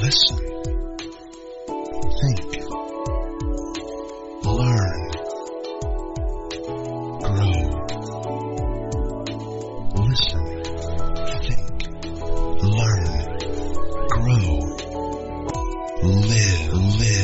Listen. Think. Learn. Grow. Listen. Think. Learn. Grow. Live.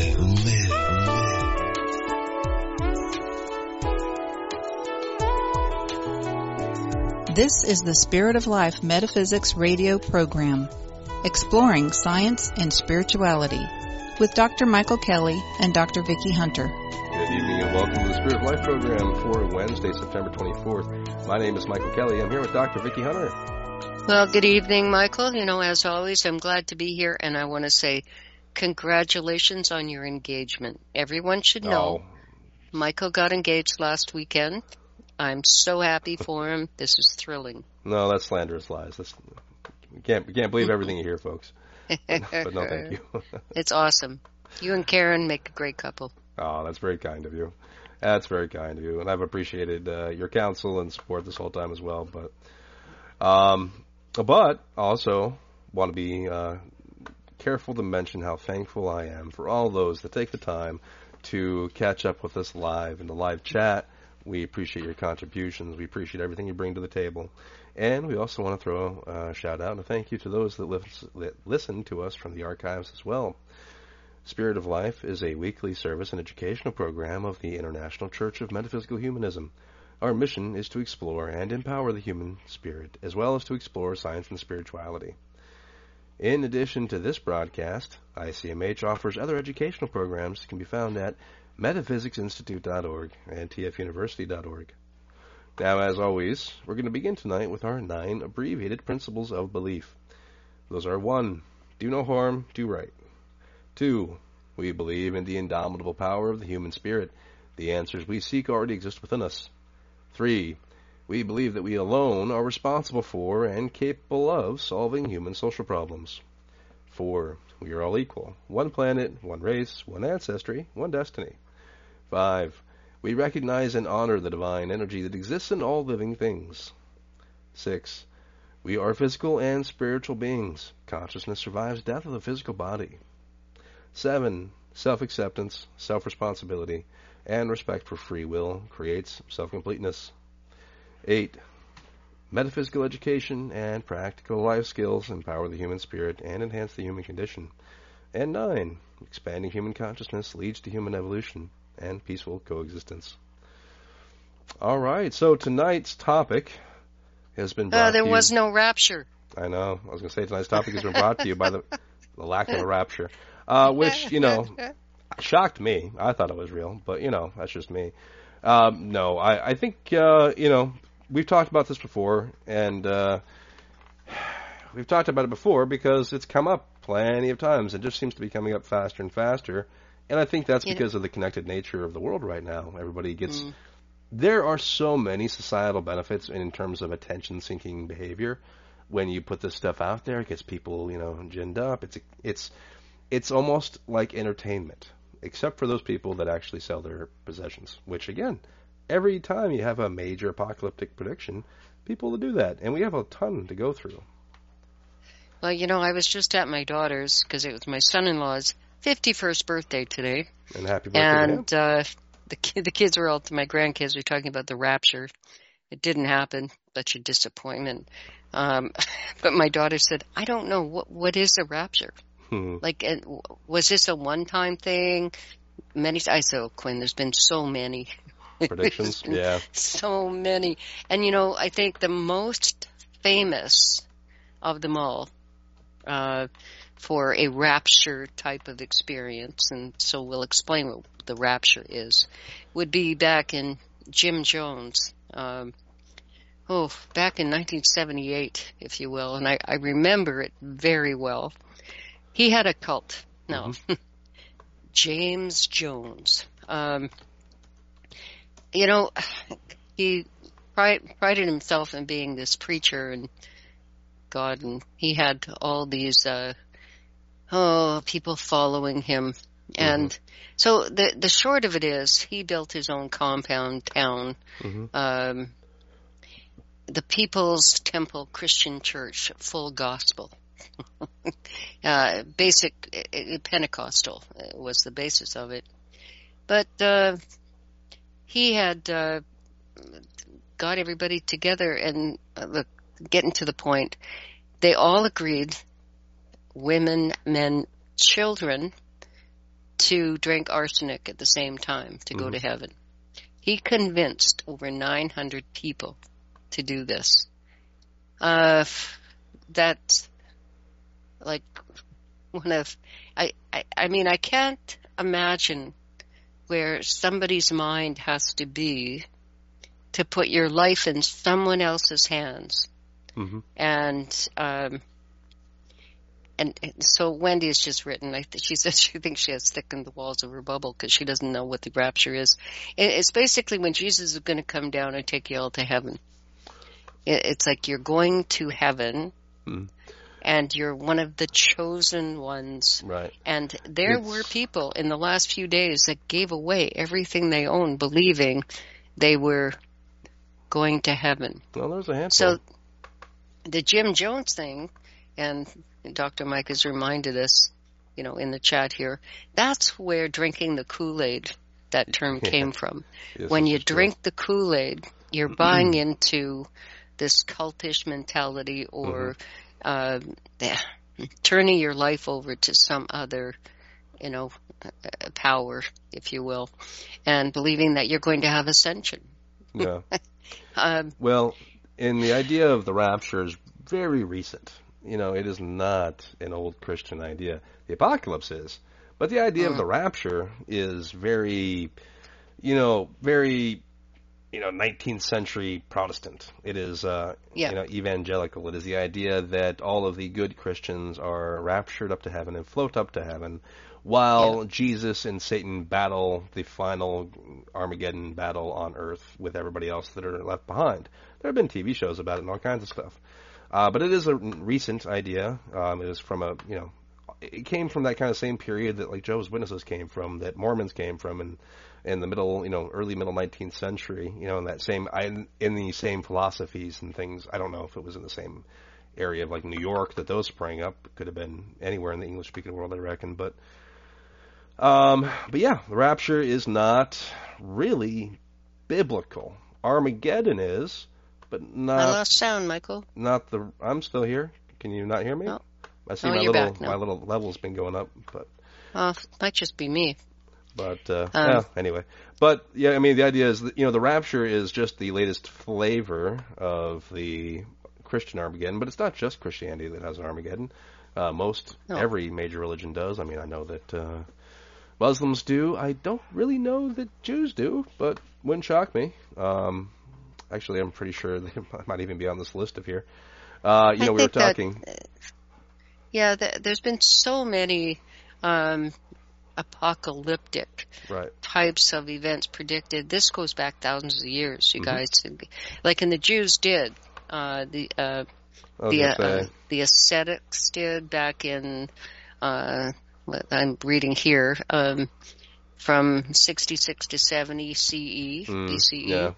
This is the Spirit of Life Metaphysics radio program, exploring science and spirituality, with Dr. Michael Kelly and Dr. Vicki Hunter. Good evening and welcome to the Spirit of Life program for Wednesday, September 24th. My name is Michael Kelly. I'm here with Dr. Vicki Hunter. Well, good evening, Michael. You know, as always, I'm glad to be here, and I want to say congratulations on your engagement. Everyone should know Michael got engaged last weekend. I'm so happy for him. This is thrilling. No, that's slanderous lies. We can't believe everything you hear, folks. But no, thank you. It's awesome. You and Karen make a great couple. Oh, that's very kind of you. That's very kind of you. And I've appreciated your counsel and support this whole time as well. But also want to be careful to mention how thankful I am for all those that take the time to catch up with us live in the live chat. We appreciate your contributions. We appreciate everything you bring to the table. And we also want to throw a shout-out and a thank you to those that listen to us from the archives as well. Spirit of Life is a weekly service and educational program of the International Church of Metaphysical Humanism. Our mission is to explore and empower the human spirit, as well as to explore science and spirituality. In addition to this broadcast, ICMH offers other educational programs that can be found at metaphysicsinstitute.org and tfuniversity.org. Now, as always, we're going to begin tonight with our 9 abbreviated principles of belief. Those are 1, do no harm, do right. 2, we believe in the indomitable power of the human spirit. The answers we seek already exist within us. 3, we believe that we alone are responsible for and capable of solving human social problems. 4, we are all equal. One planet, one race, one ancestry, one destiny. 5, we recognize and honor the divine energy that exists in all living things. 6, we are physical and spiritual beings. Consciousness survives death of the physical body. 7, self-acceptance, self-responsibility, and respect for free will creates self-completeness. 8, metaphysical education and practical life skills empower the human spirit and enhance the human condition. And 9, expanding human consciousness leads to human evolution and peaceful coexistence. All right, so tonight's topic has been brought to you. There was no rapture. I know. I was going to say tonight's topic has been brought to you by the lack of a rapture, which, shocked me. I thought it was real, but, that's just me. No, I think, we've talked about this before, and we've talked about it before because it's come up plenty of times. It just seems to be coming up faster and faster. And I think that's because of the connected nature of the world right now. Everybody gets... There are so many societal benefits in terms of attention-seeking behavior. When you put this stuff out there, it gets people, ginned up. It's almost like entertainment, except for those people that actually sell their possessions, which, again, every time you have a major apocalyptic prediction, people will do that. And we have a ton to go through. Well, I was just at my daughter's because it was my son-in-law's 51st birthday today. And happy birthday to him. The kids were all, my grandkids were talking about the rapture. It didn't happen, such a disappointment. But my daughter said, I don't know, what is a rapture? Like, was this a one-time thing? I said, oh, Quinn, there's been so many. Predictions, yeah. So many. And, I think the most famous of them all, for a rapture type of experience, and so we'll explain what the rapture is, would be back in Jim Jones, back in 1978, if you will, and I remember it very well. He had a cult. No, James Jones. He prided himself in being this preacher and God, and he had all these people following him. And so the short of it is, he built his own compound town, the People's Temple Christian Church, Full Gospel. basic Pentecostal was the basis of it. But he had got everybody together and getting to the point. They all agreed, women, men, children, to drink arsenic at the same time to go to heaven. He convinced over 900 people to do this. That's like one of, I mean, I can't imagine where somebody's mind has to be to put your life in someone else's hands. And so Wendy has just written, she says she thinks she has thickened the walls of her bubble because she doesn't know what the rapture is. It's basically when Jesus is going to come down and take you all to heaven. It's like you're going to heaven, and you're one of the chosen ones. Right. And there were people in the last few days that gave away everything they owned, believing they were going to heaven. Well, there's a handful. So the Jim Jones thing, and Dr. Mike has reminded us, in the chat here, that's where drinking the Kool-Aid, that term came from. Yes, when you drink the Kool-Aid, you're buying into this cultish mentality or turning your life over to some other, power, if you will, and believing that you're going to have ascension. Yeah. Well, and the idea of the rapture is very recent. It is not an old Christian idea. The apocalypse is. But the idea of the rapture is very, very, 19th century Protestant. It is, evangelical. It is the idea that all of the good Christians are raptured up to heaven and float up to heaven while Jesus and Satan battle the final Armageddon battle on earth with everybody else that are left behind. There have been TV shows about it and all kinds of stuff. But it is a recent idea. It is from it came from that kind of same period that like Jehovah's Witnesses came from, that Mormons came from in the middle, early middle 19th century, in that same, in the same philosophies and things. I don't know if it was in the same area of like New York that those sprang up. It could have been anywhere in the English speaking world, I reckon. But yeah, the rapture is not really biblical. Armageddon is. But not. I lost sound, Michael. I'm still here. Can you not hear me? No. I see my little level's been going up, but. It might just be me. But anyway. But yeah, I mean, the idea is that the rapture is just the latest flavor of the Christian Armageddon, but it's not just Christianity that has an Armageddon. Every major religion does. I mean, I know that Muslims do. I don't really know that Jews do, but wouldn't shock me. Actually, I'm pretty sure they might even be on this list of here. We were talking. There's been so many apocalyptic types of events predicted. This goes back thousands of years, you guys. Like, and the Jews did. The ascetics did back in, what I'm reading here, from 66 to 70 CE, BCE. Yeah.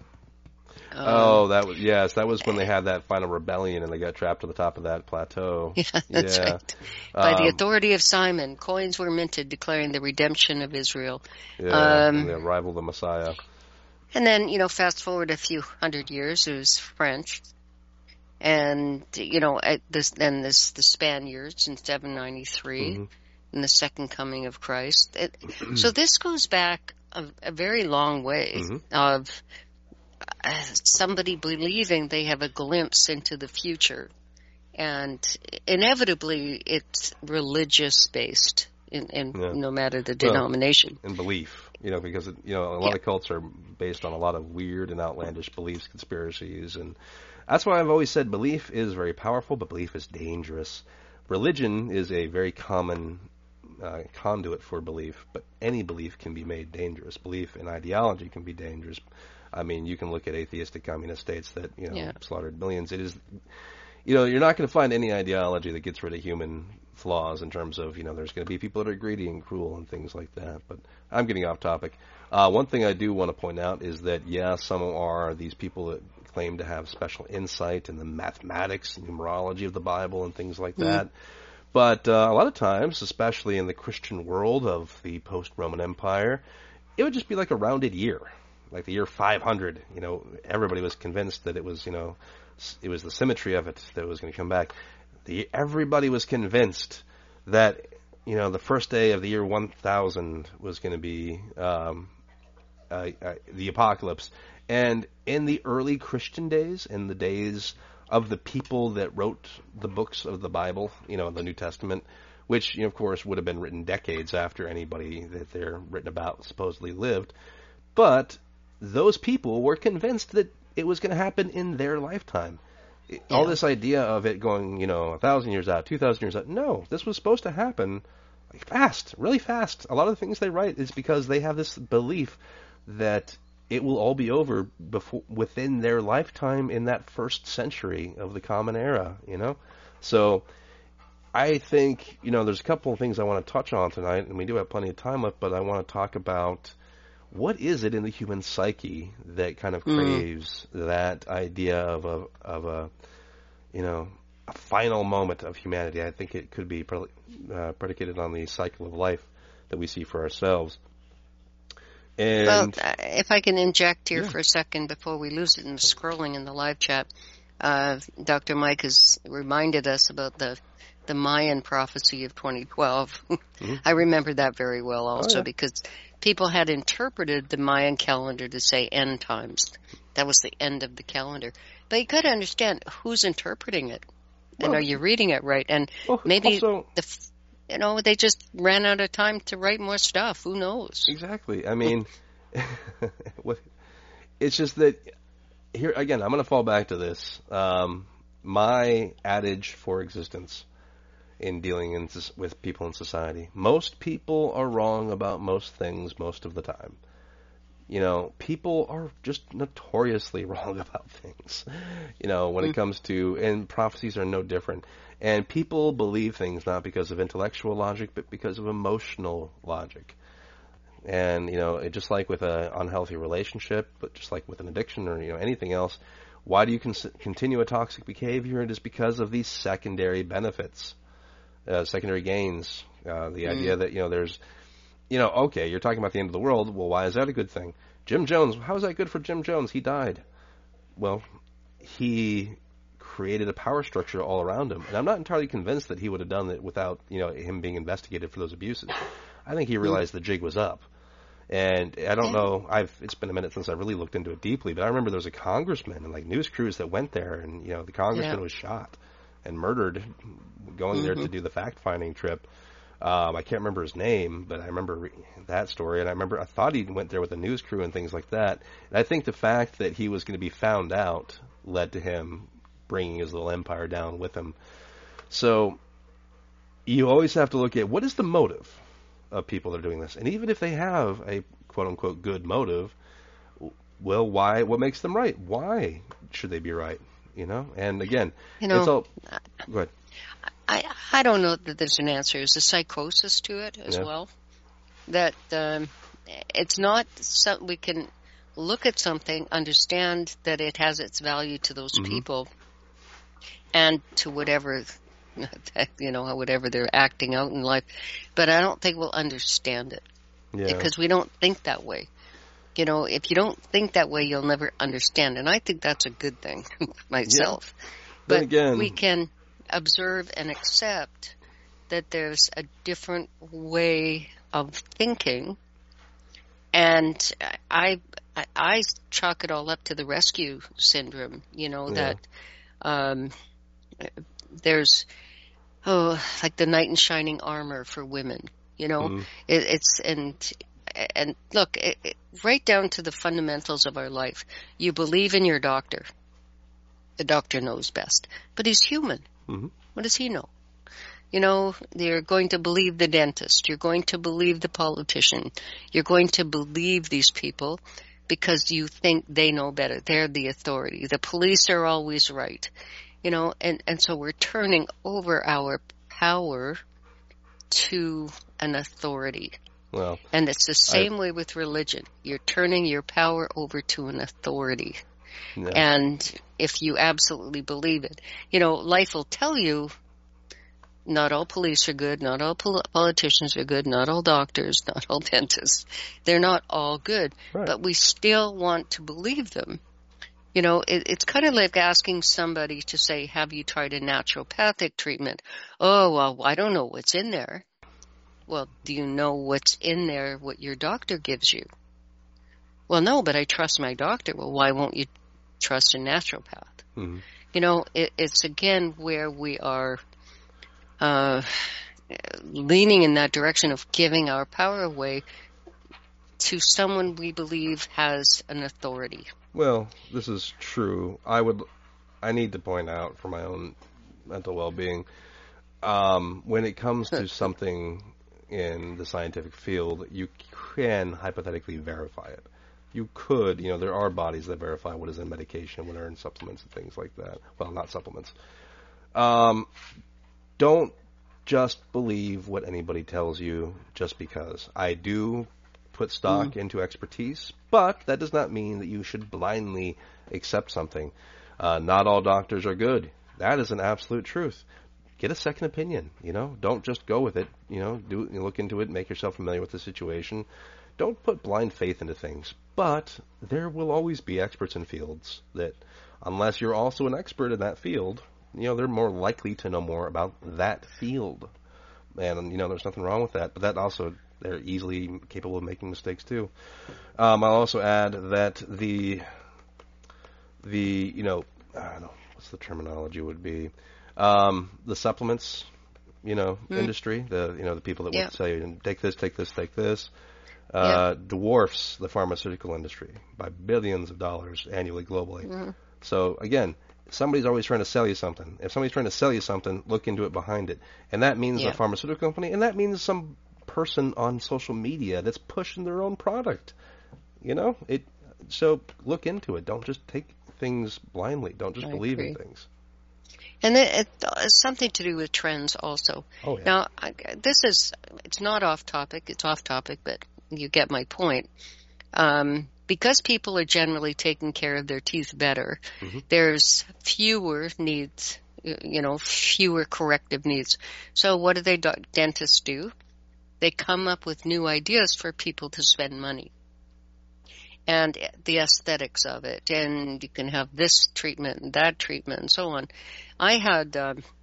That was when they had that final rebellion and they got trapped to the top of that plateau. Yeah, that's right. By the authority of Simon, coins were minted declaring the redemption of Israel. And the arrival of the Messiah. And then, fast forward a few hundred years, it was French. And, the Spaniards in 793, and the second coming of Christ. So this goes back a very long way of somebody believing they have a glimpse into the future, and inevitably it's religious based in no matter the denomination and belief, because a lot of cults are based on a lot of weird and outlandish beliefs, conspiracies, and that's why I've always said belief is very powerful, but belief is dangerous. Religion is a very common conduit for belief, but any belief can be made dangerous. Belief in ideology can be dangerous. I mean, you can look at atheistic communist states that, slaughtered millions. It is, you're not going to find any ideology that gets rid of human flaws in terms of, there's going to be people that are greedy and cruel and things like that. But I'm getting off topic. One thing I do want to point out is that, some are these people that claim to have special insight in the mathematics and numerology of the Bible and things like that. But a lot of times, especially in the Christian world of the post-Roman Empire, it would just be like a rounded year, like the year 500. Everybody was convinced that it was the symmetry of it that was going to come back. Everybody was convinced that the first day of the year 1000 was going to be the apocalypse. And in the early Christian days, in the days of the people that wrote the books of the Bible, the New Testament, which, of course, would have been written decades after anybody that they're written about supposedly lived. But those people were convinced that it was going to happen in their lifetime. Yeah. All this idea of it going, 1,000 years out, 2,000 years out. No, this was supposed to happen fast, really fast. A lot of the things they write is because they have this belief that it will all be over within their lifetime in that first century of the Common Era, So I think, there's a couple of things I want to touch on tonight, and we do have plenty of time left, but I want to talk about what is it in the human psyche that kind of craves that idea of a final moment of humanity. I think it could be predicated on the cycle of life that we see for ourselves. And well, if I can inject here for a second before we lose it in the scrolling in the live chat, Dr. Mike has reminded us about the Mayan prophecy of 2012. Mm-hmm. I remember that very well also because people had interpreted the Mayan calendar to say end times. That was the end of the calendar. But you got to understand who's interpreting it. And are you reading it right? And maybe also, they just ran out of time to write more stuff. Who knows? Exactly. I mean, it's just that here again. I'm going to fall back to this. My adage for existence in dealing with people in society: most people are wrong about most things most of the time. People are just notoriously wrong about things. When it comes to, and prophecies are no different. And people believe things not because of intellectual logic, but because of emotional logic. And, just like with an unhealthy relationship, but just like with an addiction or, anything else, why do you continue a toxic behavior? It is because of these secondary benefits, secondary gains. The idea that, there's, okay, you're talking about the end of the world. Well, why is that a good thing? Jim Jones, how is that good for Jim Jones? He died. Well, he created a power structure all around him. And I'm not entirely convinced that he would have done it without, him being investigated for those abuses. I think he realized the jig was up. And I don't know, it's been a minute since I really looked into it deeply, but I remember there was a congressman and news crews that went there, and, the congressman was shot and murdered going there to do the fact-finding trip. I can't remember his name, but I remember that story, and I thought he went there with a news crew and things like that. And I think the fact that he was going to be found out led to him bringing his little empire down with him. So you always have to look at what is the motive of people that are doing this. And even if they have a quote-unquote good motive, well, why? What makes them right? Why should they be right? And again, it's all... Go ahead. I don't know that there's an answer. There's a psychosis to it as well. That it's not something we can look at something, understand that it has its value to those people and to whatever, whatever they're acting out in life. But I don't think we'll understand it because we don't think that way. If you don't think that way, you'll never understand. And I think that's a good thing myself. Yeah. But again, we can observe and accept that there's a different way of thinking, and I chalk it all up to the rescue syndrome. That there's like the knight in shining armor for women. It's and look, right down to the fundamentals of our life. You believe in your doctor. The doctor knows best, but he's human. What does he know? You're going to believe the dentist. You're going to believe the politician. You're going to believe these people because you think they know better. They're the authority. The police are always right. And so we're turning over our power to an authority. Well, and it's the same way with religion. You're turning your power over to an authority. No. And if you absolutely believe it, life will tell you Not all police are good. Not all politicians are good. Not all doctors. Not all dentists. They're not all good. Right. But we still want to believe them. You know, it's kind of like asking somebody to say, have you tried a naturopathic treatment? Oh, well, I don't know what's in there. Well, do you know what's in there, what your doctor gives you? Well, no, but I trust my doctor. Well, why won't you trust a naturopath? Mm-hmm. You know, it's again where we are leaning in that direction of giving our power away to someone we believe has an authority. Well, this is true. I need to point out for my own mental well-being, when it comes to something in the scientific field, you can hypothetically verify it. You could, there are bodies that verify what is in medication, what are in supplements and things like that. Well, not supplements. Don't just believe what anybody tells you just because. I do put stock into expertise, but that does not mean that you should blindly accept something. Not all doctors are good. That is an absolute truth. Get a second opinion, Don't just go with it, look into it, make yourself familiar with the situation. Don't put blind faith into things. But there will always be experts in fields that, unless you're also an expert in that field, they're more likely to know more about that field. And, there's nothing wrong with that. But that also, they're easily capable of making mistakes too. I'll also add that the I don't know, what's the terminology would be? The supplements, industry, the people that want to say, take this, take this, take this, dwarfs the pharmaceutical industry by billions of dollars annually globally. Mm-hmm. So again, somebody's always trying to sell you something. If somebody's trying to sell you something, look into it behind it. And that means a pharmaceutical company, and that means some person on social media that's pushing their own product. So look into it. Don't just take things blindly. Don't just believe in things. And it's something to do with trends also. Oh, yeah. Now, it's not off topic. It's off topic, but you get my point. Because people are generally taking care of their teeth better, there's fewer needs, fewer corrective needs. So what do dentists do? They come up with new ideas for people to spend money. And the aesthetics of it, and you can have this treatment and that treatment and so on. I had,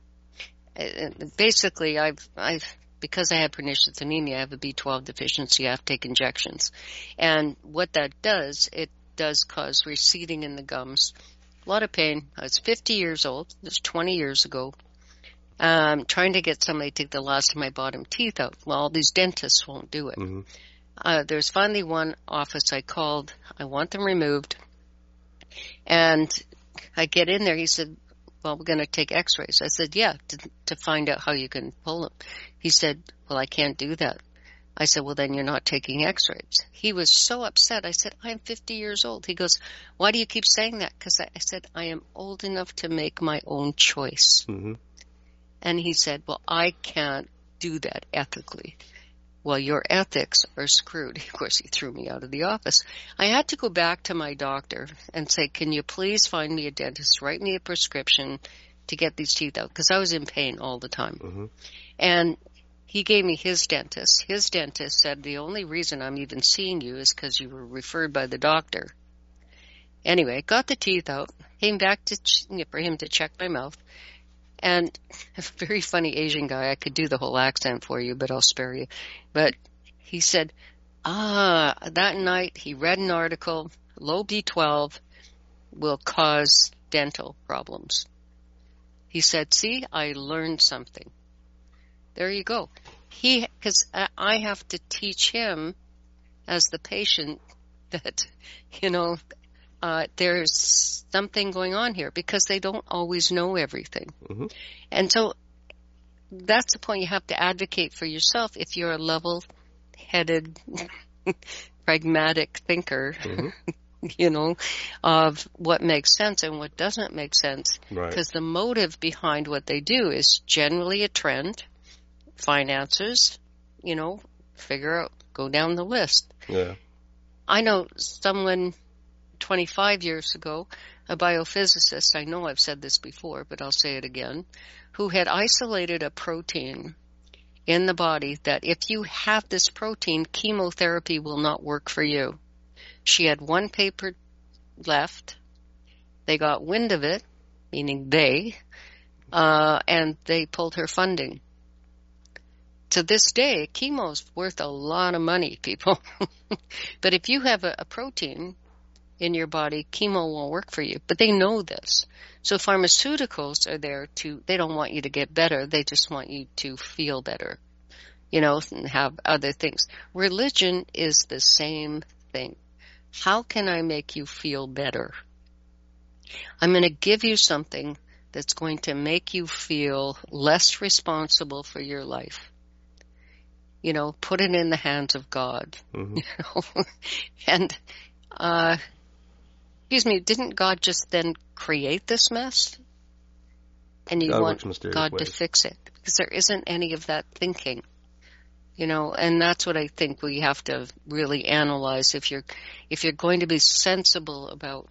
basically, because I have pernicious anemia, I have a B12 deficiency, I have to take injections. And what that does, it does cause receding in the gums. A lot of pain. I was 50 years old. This was 20 years ago. Trying to get somebody to take the last of my bottom teeth out. Well, all these dentists won't do it. Mm-hmm. There's finally one office I called. I want them removed. And I get in there. He said, well, we're going to take x-rays. I said, yeah, to find out how you can pull them. He said, well, I can't do that. I said, well, then you're not taking x-rays. He was so upset. I said, I'm 50 years old. He goes, why do you keep saying that? Because I said, I am old enough to make my own choice. Mm-hmm. And he said, well, I can't do that ethically. Well, your ethics are screwed. Of course, he threw me out of the office. I had to go back to my doctor and say, can you please find me a dentist, write me a prescription to get these teeth out? Because I was in pain all the time. Mm-hmm. And he gave me his dentist. His dentist said, the only reason I'm even seeing you is because you were referred by the doctor. Anyway, got the teeth out, came back for him to check my mouth. And a very funny Asian guy, I could do the whole accent for you, but I'll spare you. But he said, that night he read an article, low B12 will cause dental problems. He said, see, I learned something. There you go. Because I have to teach him as the patient that, there's something going on here because they don't always know everything. Mm-hmm. And so that's the point. You have to advocate for yourself if you're a level-headed, pragmatic thinker, mm-hmm. Of what makes sense and what doesn't make sense. Right. Because the motive behind what they do is generally a trend, finances, figure out, go down the list. Yeah. I know someone 25 years ago, a biophysicist, I know I've said this before, but I'll say it again, who had isolated a protein in the body that if you have this protein, chemotherapy will not work for you. She had one paper left. They got wind of it, meaning they, and they pulled her funding. To this day, chemo's worth a lot of money, people. But if you have a protein in your body, chemo won't work for you. But they know this. So pharmaceuticals are there they don't want you to get better. They just want you to feel better, and have other things. Religion is the same thing. How can I make you feel better? I'm going to give you something that's going to make you feel less responsible for your life. Put it in the hands of God. Mm-hmm. And, excuse me, didn't God just then create this mess? And you want God to fix it? Because there isn't any of that thinking. And that's what I think we have to really analyze if you're going to be sensible about,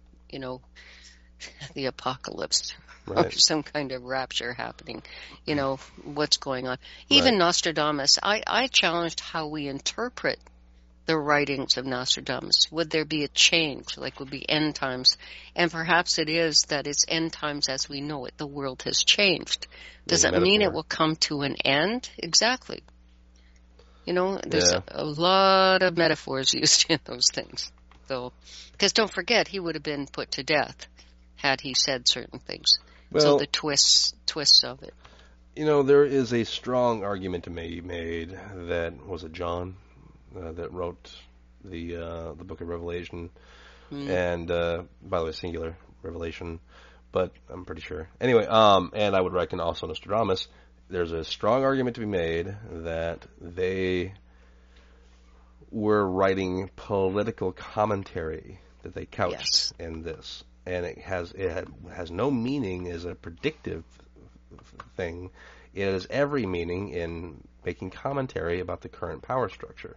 the apocalypse. Right. Or some kind of rapture happening, what's going on. Even right. Nostradamus, I challenged how we interpret the writings of Nostradamus. Would there be a change, like would be end times? And perhaps it is that it's end times as we know it. The world has changed. Does it mean it will come to an end? Exactly. There's a lot of metaphors used in those things. So, because don't forget, he would have been put to death had he said certain things. Well, so the twists of it. There is a strong argument to be made that, was it John that wrote the book of Revelation? And, by the way, singular, Revelation, but I'm pretty sure. Anyway, and I would reckon also Nostradamus. There's a strong argument to be made that they were writing political commentary that they couched in this. And it has no meaning as a predictive thing. It has every meaning in making commentary about the current power structure.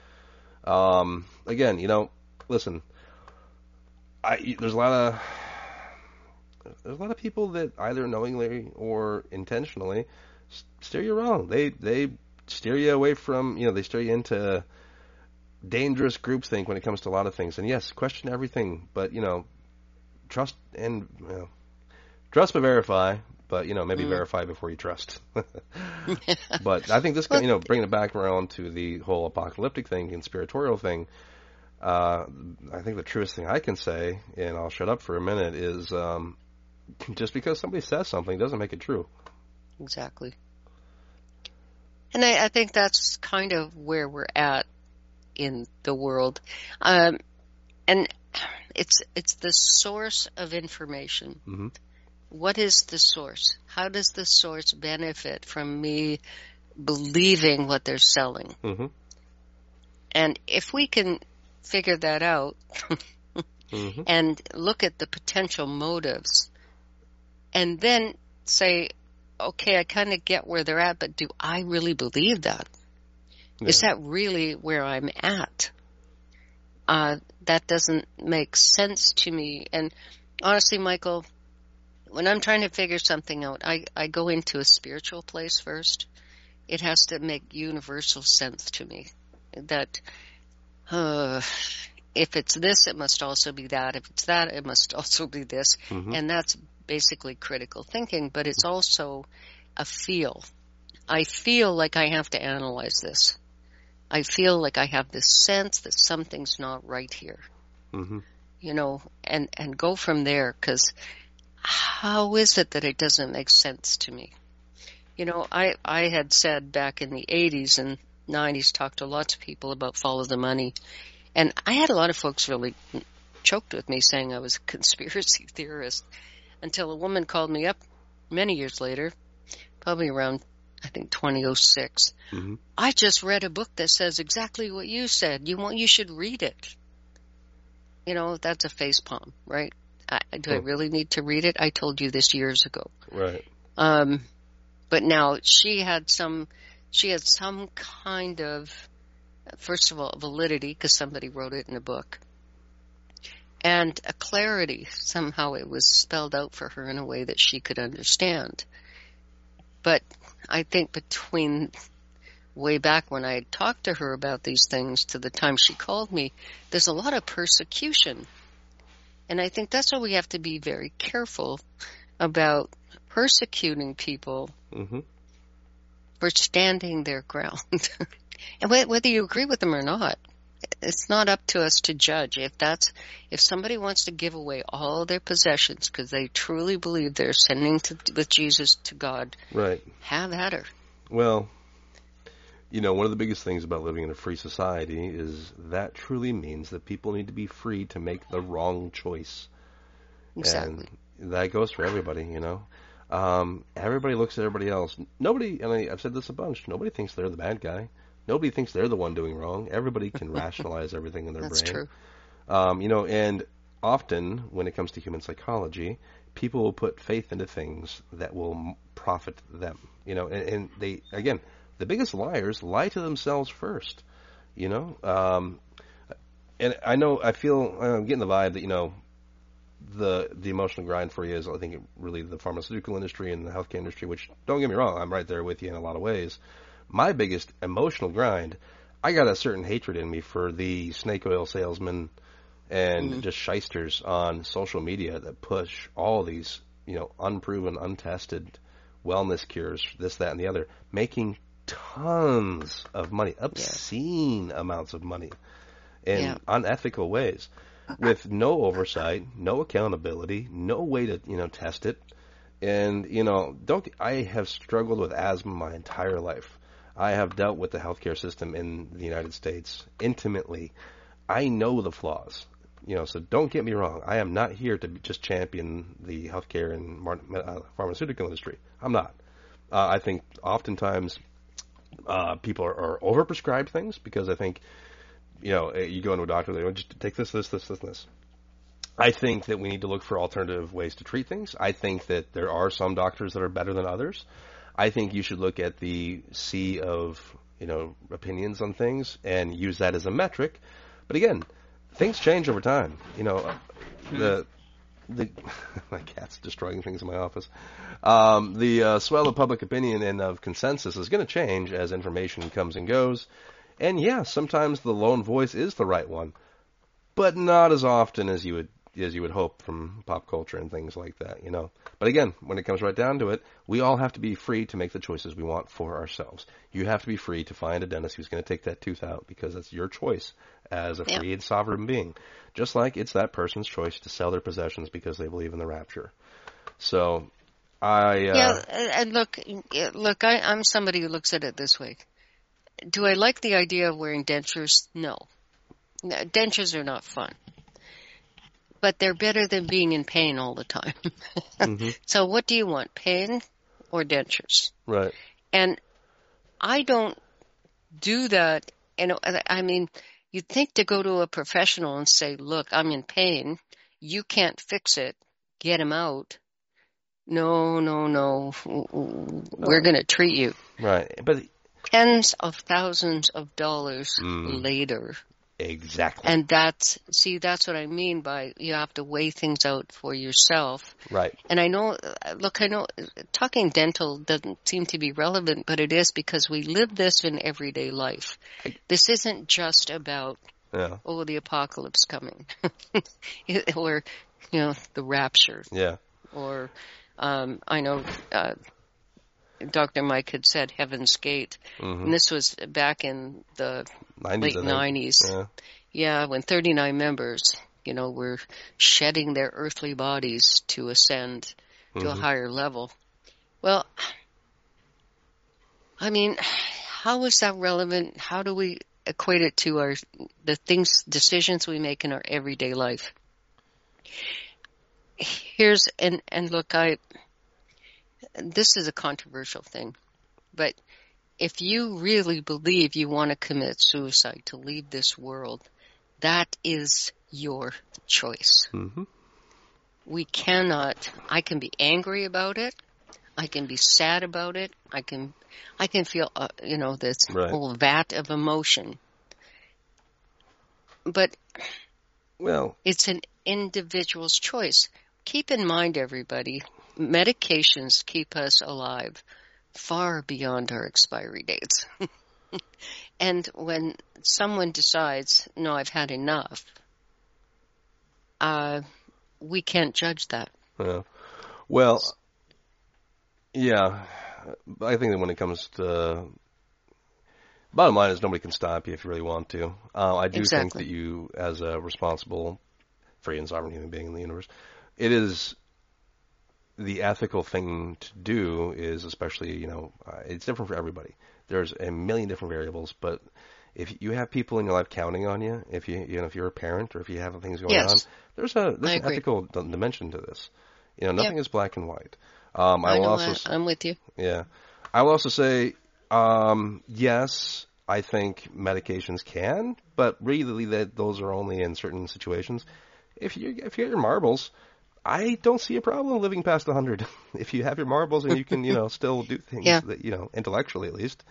Again, listen. There's a lot of people that either knowingly or intentionally steer you wrong. They steer you away from, they steer you into dangerous groupthink when it comes to a lot of things. And yes, question everything, but trust but verify, but maybe verify before you trust. But I think this, bringing it back around to the whole apocalyptic thing, conspiratorial thing. I think the truest thing I can say, and I'll shut up for a minute, is just because somebody says something doesn't make it true. Exactly. And I think that's kind of where we're at in the world. And it's the source of information. Mm-hmm. What is the source? How does the source benefit from me believing what they're selling? Mm-hmm. And if we can figure that out mm-hmm. and look at the potential motives and then say, okay, I kind of get where they're at, but do I really believe that? Yeah. Is that really where I'm at? That doesn't make sense to me. And honestly, Michael, when I'm trying to figure something out, I go into a spiritual place first. It has to make universal sense to me. That if it's this, it must also be that. If it's that, it must also be this. Mm-hmm. And that's basically critical thinking, but it's also a feel. I feel like I have to analyze this. I feel like I have this sense that something's not right here. Mm-hmm. And go from there, because how is it that it doesn't make sense to me? I had said back in the 80s and 90s, talked to lots of people about follow the money. And I had a lot of folks really choked with me saying I was a conspiracy theorist until a woman called me up many years later, probably around, I think, 2006. Mm-hmm. I just read a book that says exactly what you said. You should read it. That's a facepalm, right? Do I really need to read it? I told you this years ago. Right. But now she had some kind of, first of all, validity, because somebody wrote it in a book, and a clarity. Somehow it was spelled out for her in a way that she could understand. But I think between way back when I had talked to her about these things to the time she called me, there's a lot of persecution. And I think that's why we have to be very careful about persecuting people for standing their ground. And whether you agree with them or not, it's not up to us to judge. If somebody wants to give away all their possessions because they truly believe they're sending with Jesus to God, right, have at her. Well, one of the biggest things about living in a free society is that truly means that people need to be free to make the wrong choice. Exactly. And that goes for everybody, Everybody looks at everybody else. Nobody, and I've said this a bunch, nobody thinks they're the bad guy. Nobody thinks they're the one doing wrong. Everybody can rationalize everything in their That's brain. That's true. And often when it comes to human psychology, people will put faith into things that will profit them. And they, again, the biggest liars lie to themselves first. And I'm getting the vibe that, the emotional grind for you is, I think, really the pharmaceutical industry and the healthcare industry, which, don't get me wrong, I'm right there with you in a lot of ways. My biggest emotional grind, I got a certain hatred in me for the snake oil salesmen and just shysters on social media that push all these, unproven, untested wellness cures, this, that, and the other, making tons of money, obscene amounts of money in unethical ways with no oversight, no accountability, no way to, test it. And, I have struggled with asthma my entire life. I have dealt with the healthcare system in the United States intimately. I know the flaws, so don't get me wrong. I am not here to just champion the healthcare and pharmaceutical industry. I'm not. I think oftentimes people are overprescribed things because I think, you go into a doctor, they go, just take this, this, this, this, and this. I think that we need to look for alternative ways to treat things. I think that there are some doctors that are better than others. I think you should look at the sea of, opinions on things and use that as a metric. But again, things change over time. The my cat's destroying things in my office. The swell of public opinion and of consensus is going to change as information comes and goes. And sometimes the lone voice is the right one, but not as often as you would hope from pop culture and things like that, But again, when it comes right down to it, we all have to be free to make the choices we want for ourselves. You have to be free to find a dentist who's going to take that tooth out because that's your choice as a free and sovereign being. Just like it's that person's choice to sell their possessions because they believe in the rapture. So, and look, I'm somebody who looks at it this way. Do I like the idea of wearing dentures? No. Dentures are not fun. But they're better than being in pain all the time. So what do you want, pain or dentures? Right. And I don't do that. I mean, you'd think to go to a professional and say, look, I'm in pain. You can't fix it. Get him out. No. We're going to treat you. Right. But tens of thousands of dollars later. Exactly. And that's what I mean by you have to weigh things out for yourself. Right. And I know talking dental doesn't seem to be relevant, but it is because we live this in everyday life. This isn't just about, the apocalypse coming. Or, the rapture. Yeah. Or, I know, Dr. Mike had said Heaven's Gate. And this was back in the 90s, late 90s. Yeah, when 39 members, were shedding their earthly bodies to ascend to a higher level. Well, I mean, how is that relevant? How do we equate it to decisions we make in our everyday life? This is a controversial thing, but if you really believe you want to commit suicide to leave this world, that is your choice. We cannot, I can be angry about it. I can be sad about it. I can feel, this whole vat of emotion. But it's an individual's choice. Keep in mind, everybody, medications keep us alive far beyond our expiry dates. And when someone decides, no, I've had enough, we can't judge that. Yeah. Well, yeah, I think that when it comes to, bottom line is nobody can stop you if you really want to. I do think that you, as a responsible, free and sovereign human being in the universe, it is the ethical thing to do is, especially, it's different for everybody. There's a million different variables, but if you have people in your life counting on you, if if you're a parent or if you have things going on, there's an ethical dimension to this. Nothing is black and white. I'm with you. Yeah. I will also say, yes, I think medications can, but really those are only in certain situations. If you get your marbles, I don't see a problem living past 100. If you have your marbles and you can, still do things that, intellectually at least.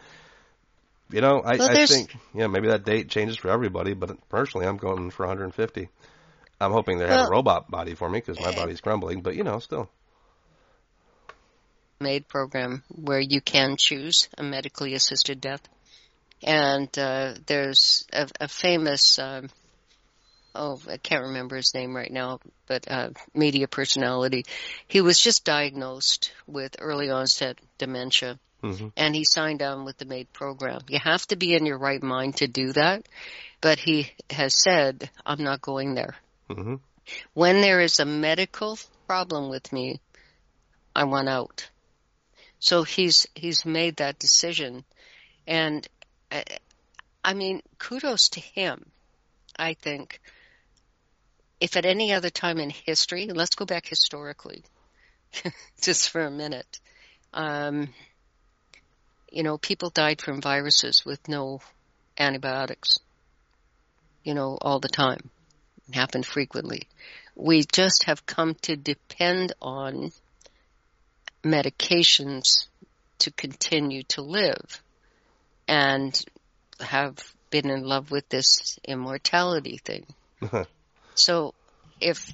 I think, maybe that date changes for everybody, but personally I'm going for 150. I'm hoping they have a robot body for me because my body's crumbling, but, still. MAID program where you can choose a medically assisted death. And there's a famous, I can't remember his name right now, but media personality. He was just diagnosed with early onset dementia, and he signed on with the MAID program. You have to be in your right mind to do that, but he has said, I'm not going there. Mm-hmm. When there is a medical problem with me, I want out. So he's made that decision, and kudos to him. I think if at any other time in history, let's go back historically, just for a minute, people died from viruses with no antibiotics, all the time. It happened frequently. We just have come to depend on medications to continue to live and have been in love with this immortality thing. So if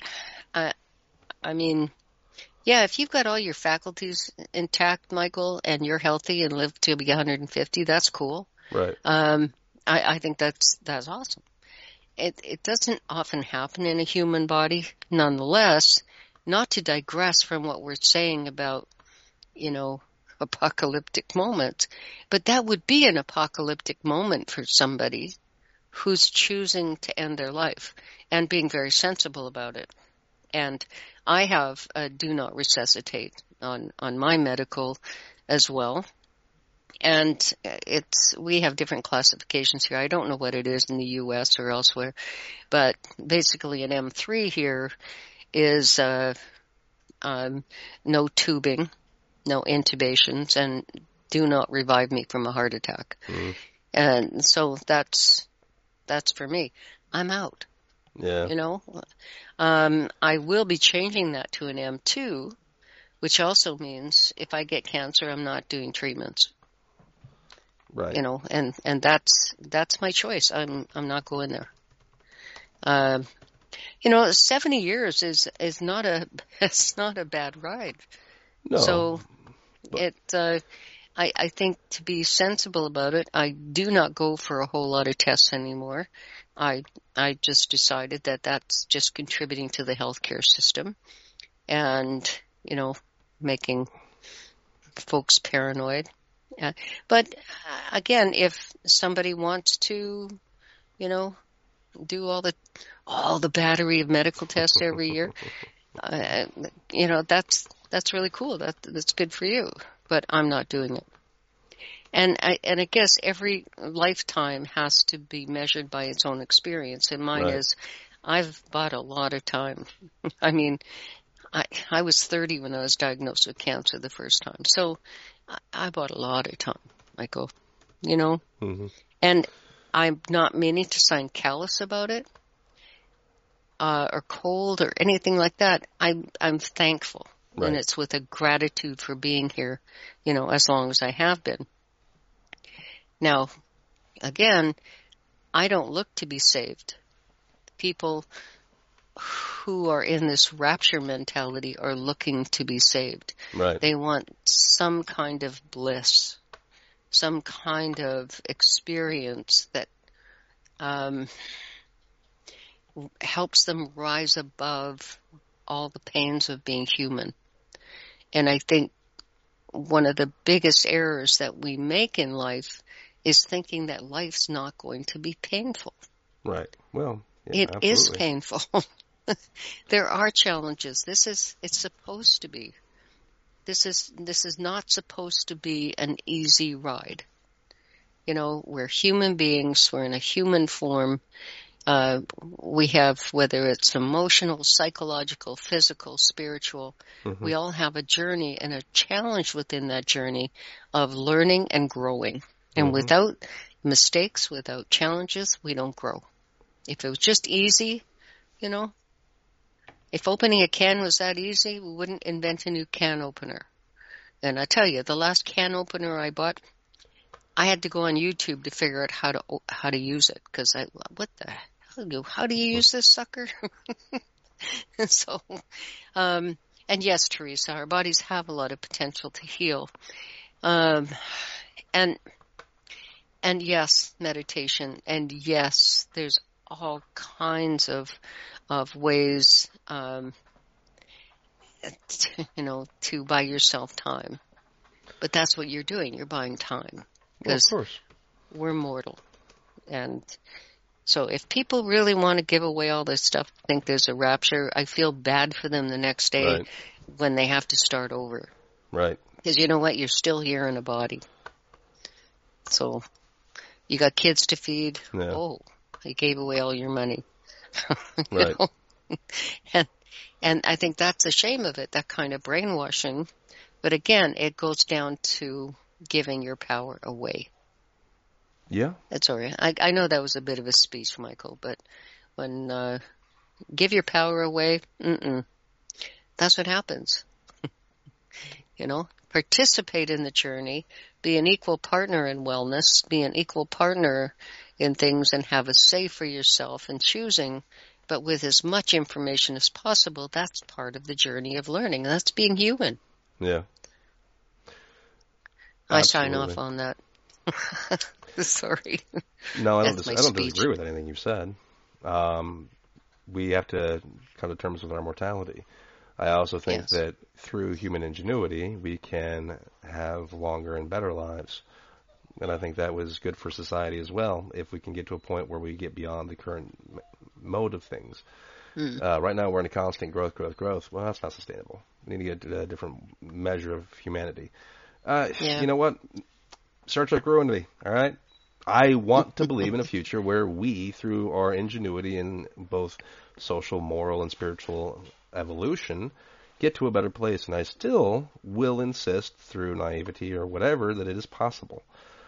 you've got all your faculties intact, Michael, and you're healthy and live to be 150, that's cool. Right. I think that's awesome. It doesn't often happen in a human body. Nonetheless, not to digress from what we're saying about, apocalyptic moment, but that would be an apocalyptic moment for somebody who's choosing to end their life and being very sensible about it. And I have a do not resuscitate on my medical as well. And we have different classifications here. I don't know what it is in the U.S. or elsewhere, but basically an M3 here is no tubing, no intubations, and do not revive me from a heart attack. Mm-hmm. And so that's for me. I'm out. Yeah. I will be changing that to an M2, which also means if I get cancer, I'm not doing treatments. Right. And that's my choice. I'm not going there. 70 years is not a bad ride. No. So I think to be sensible about it, I do not go for a whole lot of tests anymore. I just decided that that's just contributing to the healthcare system and, making folks paranoid. But again, if somebody wants to, do all the battery of medical tests every year, that's really cool. That's good for you. But I'm not doing it. And I guess every lifetime has to be measured by its own experience. And mine is, I've bought a lot of time. I was 30 when I was diagnosed with cancer the first time. So I bought a lot of time, Michael, Mm-hmm. And I'm not meaning to sound callous about it, or cold or anything like that. I'm thankful. Right. And it's with a gratitude for being here, as long as I have been. Now, again, I don't look to be saved. People who are in this rapture mentality are looking to be saved. Right. They want some kind of bliss, some kind of experience that helps them rise above all the pains of being human. And I think one of the biggest errors that we make in life is thinking that life's not going to be painful. Right. Well, yeah, it is painful. There are challenges. It's supposed to be. This is not supposed to be an easy ride. You know, we're human beings. We're in a human form. We have, whether it's emotional, psychological, physical, spiritual, we all have a journey and a challenge within that journey of learning and growing. And without mistakes, without challenges, we don't grow. If it was just easy, you know, if opening a can was that easy, we wouldn't invent a new can opener. And I tell you, the last can opener I bought, I had to go on YouTube to figure out how to use it, because what the hell? How do you use this sucker? So, and yes, Teresa, our bodies have a lot of potential to heal, and yes, meditation, and yes, there's all kinds of ways, to buy yourself time. But that's what you're doing. You're buying time. Because of course, we're mortal. And so if people really want to give away all this stuff, think there's a rapture, I feel bad for them the next day when they have to start over. Right. Because you know what? You're still here in a body. So you got kids to feed. Yeah. Oh, you gave away all your money. Right. And I think that's the shame of it, that kind of brainwashing. But again, it goes down to giving your power away. Yeah. That's all right. I know that was a bit of a speech, Michael, but when give your power away, that's what happens. You know, participate in the journey, be an equal partner in wellness, be an equal partner in things, and have a say for yourself in choosing, but with as much information as possible. That's part of the journey of learning. That's being human. Yeah. I sign off on that. Sorry. No, I don't disagree with anything you've said. We have to come to terms with our mortality. I also think that through human ingenuity, we can have longer and better lives. And I think that was good for society as well, if we can get to a point where we get beyond the current mode of things. Right now, we're in a constant growth. Well, that's not sustainable. We need to get to a different measure of humanity. You know what? Star Trek ruined me, all right? I want to believe in a future where we, through our ingenuity in both social, moral, and spiritual evolution, get to a better place. And I still will insist, through naivety or whatever, that it is possible.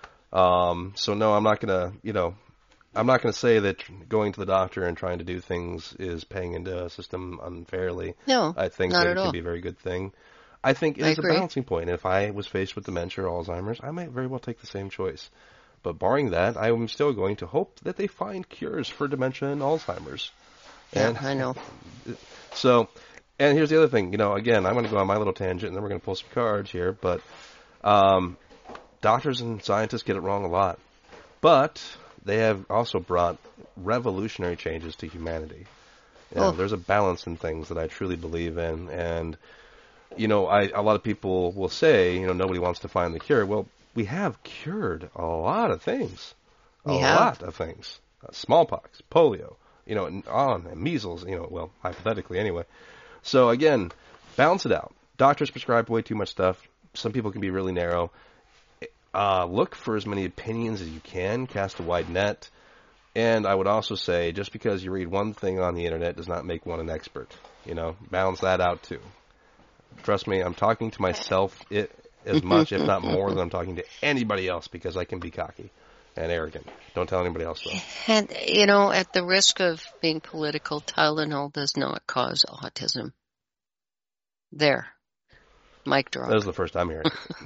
So no, I'm not going to say that going to the doctor and trying to do things is paying into a system unfairly. No, I think that it can be a very good thing. I think it is a balancing point. If I was faced with dementia or Alzheimer's, I might very well take the same choice. But barring that, I am still going to hope that they find cures for dementia and Alzheimer's. And I know. So, and here's the other thing. Again, I'm going to go on my little tangent, and then we're going to pull some cards here. But doctors and scientists get it wrong a lot. But they have also brought revolutionary changes to humanity. There's a balance in things that I truly believe in. And, a lot of people will say, nobody wants to find the cure. Well, we have cured a lot of things. A lot of things. Smallpox, polio, and measles, hypothetically anyway. So again, balance it out. Doctors prescribe way too much stuff. Some people can be really narrow. Look for as many opinions as you can. Cast a wide net. And I would also say, just because you read one thing on the internet does not make one an expert. Balance that out too. Trust me, I'm talking to myself as much, if not more, than I'm talking to anybody else, because I can be cocky and arrogant. Don't tell anybody else, though. And, at the risk of being political, Tylenol does not cause autism. There. Mic drop. That was the first I'm hearing.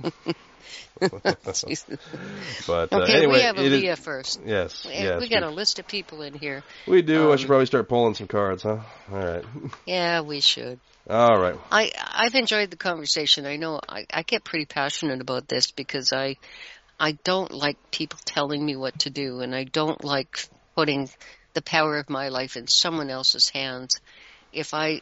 But okay, anyway, we have Aaliyah first. Yes. We got a list of people in here. We do. I should probably start pulling some cards, huh? All right. Yeah, we should. All right. I've enjoyed the conversation. I know I get pretty passionate about this because I don't like people telling me what to do, and I don't like putting the power of my life in someone else's hands. Right.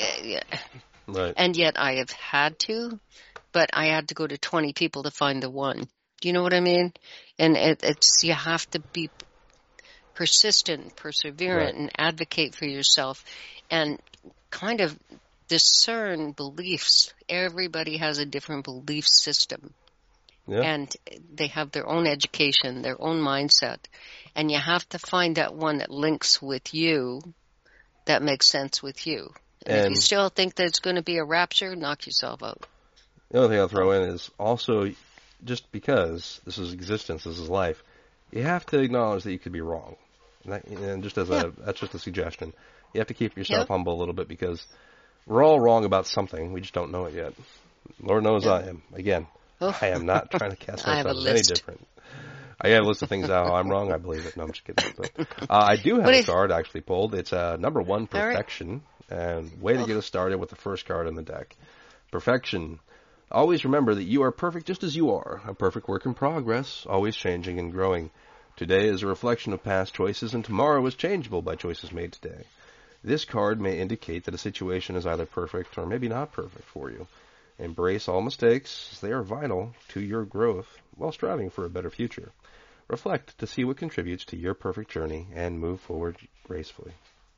And yet I have had to, but I had to go to 20 people to find the one. Do you know what I mean? And it's you have to be persistent, perseverant, and advocate for yourself, and kind of discern beliefs. Everybody has a different belief system. Yeah. And they have their own education, their own mindset. And you have to find that one that links with you, that makes sense with you. And if you still think that it's going to be a rapture, knock yourself out. The other thing I'll throw in is also, just because this is existence, this is life, you have to acknowledge that you could be wrong. And just as that's just a suggestion. You have to keep yourself humble a little bit, because we're all wrong about something. We just don't know it yet. Lord knows I am. Again, I am not trying to cast myself as any different. I have a list of things how I'm wrong. I believe it. No, I'm just kidding. But I do have a card actually pulled. It's number 1, Perfection. And way to get us started with the first card in the deck. Perfection. Always remember that you are perfect just as you are. A perfect work in progress, always changing and growing. Today is a reflection of past choices, and tomorrow is changeable by choices made today. This card may indicate that a situation is either perfect or maybe not perfect for you. Embrace all mistakes, as they are vital to your growth while striving for a better future. Reflect to see what contributes to your perfect journey and move forward gracefully.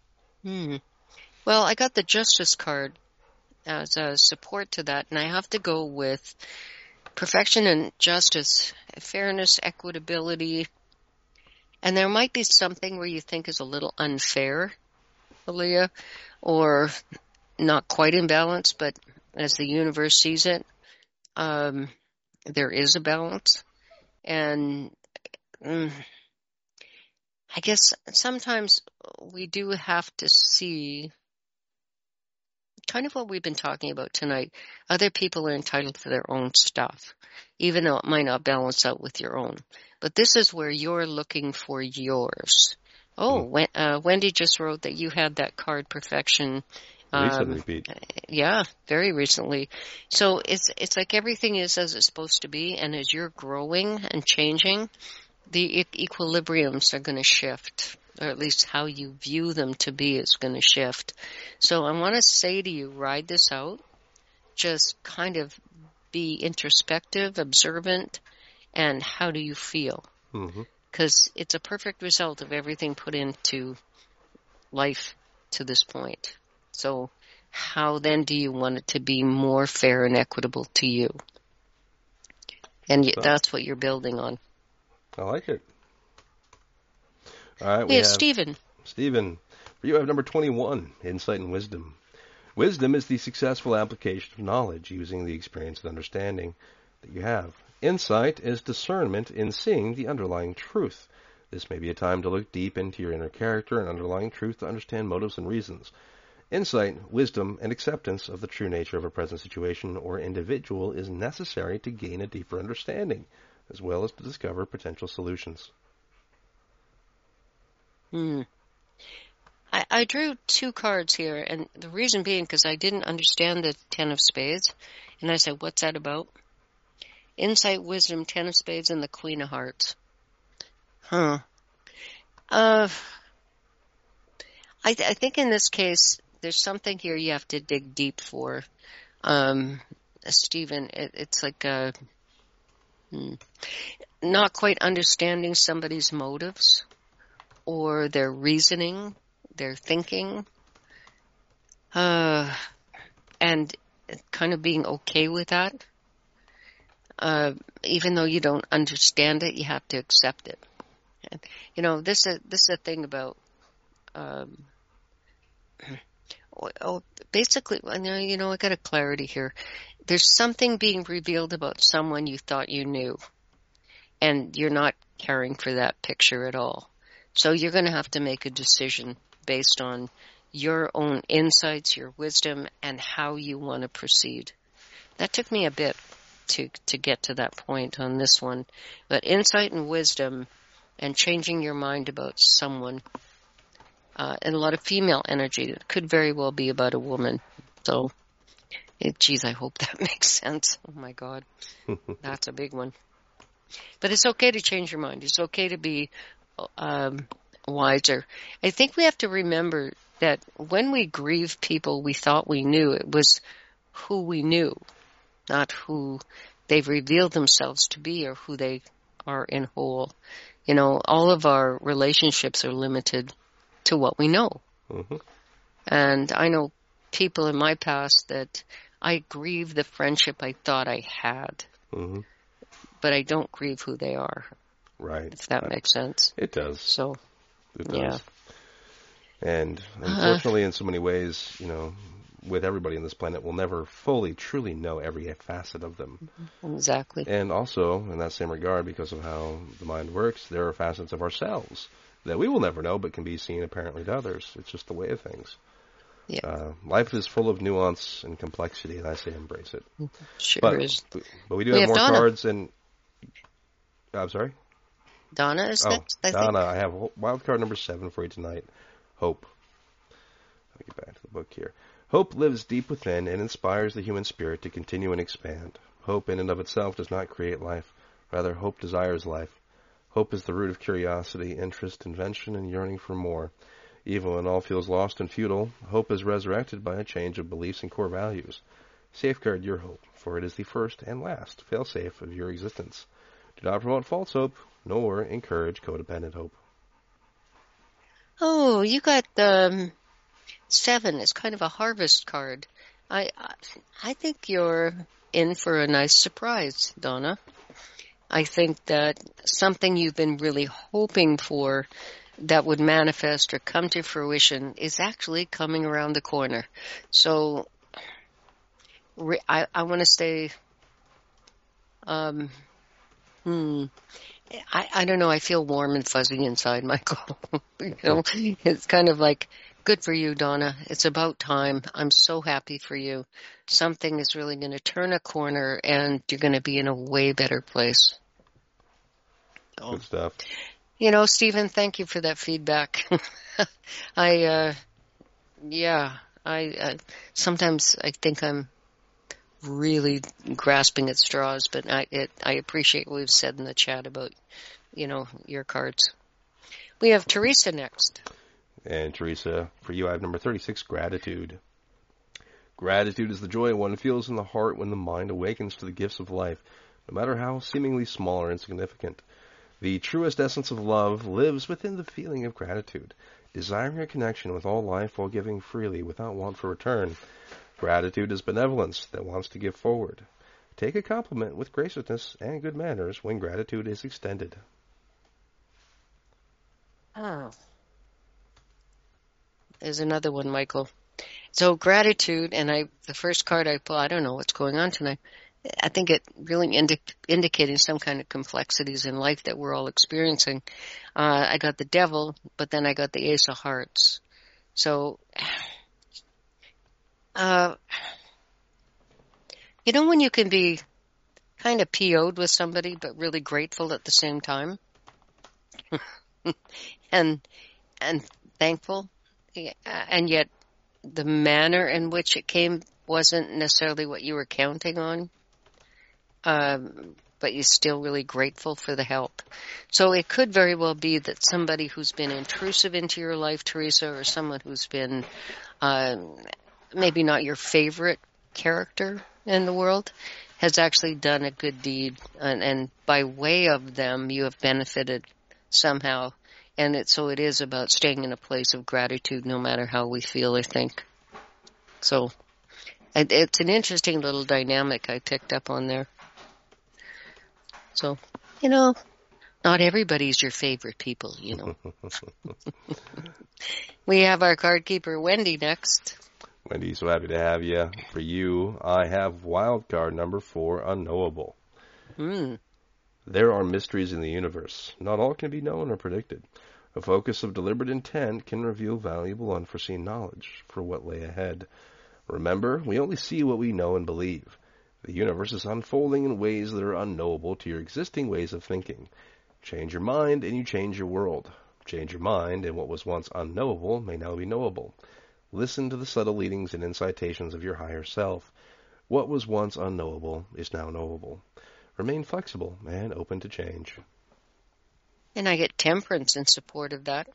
Well, I got the Justice card as a support to that, and I have to go with perfection and justice, fairness, equitability, and there might be something where you think is a little unfair, Aaliyah, or not quite in balance, but as the universe sees it, there is a balance. And I guess sometimes we do have to see kind of what we've been talking about tonight. Other people are entitled to their own stuff, even though it might not balance out with your own. But this is where you're looking for yours. Wendy just wrote that you had that card, Perfection. Recent repeat. Yeah, very recently. So it's like everything is as it's supposed to be, and as you're growing and changing, the equilibriums are going to shift, or at least how you view them to be is going to shift. So I want to say to you, ride this out. Just kind of be introspective, observant, and how do you feel? Because it's a perfect result of everything put into life to this point. So how then do you want it to be more fair and equitable to you? And that's what you're building on. I like it. All right, we have Stephen. Stephen, for you I have number 21, Insight and Wisdom. Wisdom is the successful application of knowledge using the experience and understanding that you have. Insight is discernment in seeing the underlying truth. This may be a time to look deep into your inner character and underlying truth to understand motives and reasons. Insight, wisdom, and acceptance of the true nature of a present situation or individual is necessary to gain a deeper understanding, as well as to discover potential solutions. I drew 2 cards here, and the reason being because I didn't understand the 10 of Spades, and I said, what's that about? Insight, wisdom, 10 of Spades, and the Queen of Hearts. I think in this case, there's something here you have to dig deep for. Stephen, it's like not quite understanding somebody's motives or their reasoning, their thinking, and kind of being okay with that. Even though you don't understand it, you have to accept it. And, this is a thing about basically, I got a clarity here. There's something being revealed about someone you thought you knew, and you're not caring for that picture at all. So you're going to have to make a decision based on your own insights, your wisdom, and how you want to proceed. That took me a bit to get to that point on this one. But insight and wisdom and changing your mind about someone, and a lot of female energy that could very well be about a woman. So, geez, I hope that makes sense. Oh, my God. That's a big one. But it's okay to change your mind. It's okay to be wiser. I think we have to remember that when we grieve people we thought we knew, it was who we knew, not who they've revealed themselves to be or who they are in whole. You know, all of our relationships are limited to what we know. Mm-hmm. And I know people in my past that I grieve the friendship I thought I had. Mm-hmm. But I don't grieve who they are. Right. If that makes sense. It does. So, it does. Yeah. And unfortunately, in so many ways, you know, with everybody on this planet, we'll never fully, truly know every facet of them. Exactly. And also, in that same regard, because of how the mind works, there are facets of ourselves that we will never know, but can be seen apparently to others. It's just the way of things. Yeah. Life is full of nuance and complexity, and I say embrace it. Sure is. But we do have more Donna. cards, and I'm sorry? Donna is next, I Donna, think. I have wild card number 7 for you tonight. Hope. Let me get back to the book here. Hope lives deep within and inspires the human spirit to continue and expand. Hope in and of itself does not create life. Rather, hope desires life. Hope is the root of curiosity, interest, invention, and yearning for more. Even when all feels lost and futile, hope is resurrected by a change of beliefs and core values. Safeguard your hope, for it is the first and last fail-safe of your existence. Do not promote false hope, nor encourage codependent hope. Oh, you got 7. It's kind of a harvest card. I think you're in for a nice surprise, Donna. I think that something you've been really hoping for that would manifest or come to fruition is actually coming around the corner. So I want to say, I don't know. I feel warm and fuzzy inside, Michael. You know, it's kind of like, good for you, Donna. It's about time. I'm so happy for you. Something is really going to turn a corner, and you're going to be in a way better place. Good stuff. You know, Stephen, thank you for that feedback. I sometimes I think I'm really grasping at straws, but I appreciate what we've said in the chat about, you know, your cards. We have Teresa next. And Teresa, for you I have number 36, gratitude. Gratitude is the joy one feels in the heart when the mind awakens to the gifts of life, no matter how seemingly small or insignificant. The truest essence of love lives within the feeling of gratitude, desiring a connection with all life while giving freely without want for return. Gratitude is benevolence that wants to give forward. Take a compliment with graciousness and good manners when gratitude is extended. Oh. There's another one, Michael. So gratitude, and the first card I pull, I don't know what's going on tonight. I think it really indicating some kind of complexities in life that we're all experiencing. I got the Devil, but then I got the Ace of Hearts. So, you know when you can be kind of PO'd with somebody, but really grateful at the same time? and thankful? And yet the manner in which it came wasn't necessarily what you were counting on. But you're still really grateful for the help. So it could very well be that somebody who's been intrusive into your life, Teresa, or someone who's been maybe not your favorite character in the world, has actually done a good deed. And by way of them, you have benefited somehow. And so it is about staying in a place of gratitude no matter how we feel, I think. So it's an interesting little dynamic I picked up on there. So, you know, not everybody's your favorite people, you know. We have our card keeper, Wendy, next. Wendy, so happy to have you. For you, I have wild card number 4, unknowable. There are mysteries in the universe. Not all can be known or predicted. A focus of deliberate intent can reveal valuable unforeseen knowledge for what lay ahead. Remember, we only see what we know and believe. The universe is unfolding in ways that are unknowable to your existing ways of thinking. Change your mind and you change your world. Change your mind and what was once unknowable may now be knowable. Listen to the subtle leadings and incitations of your higher self. What was once unknowable is now knowable. Remain flexible and open to change. And I get temperance in support of that.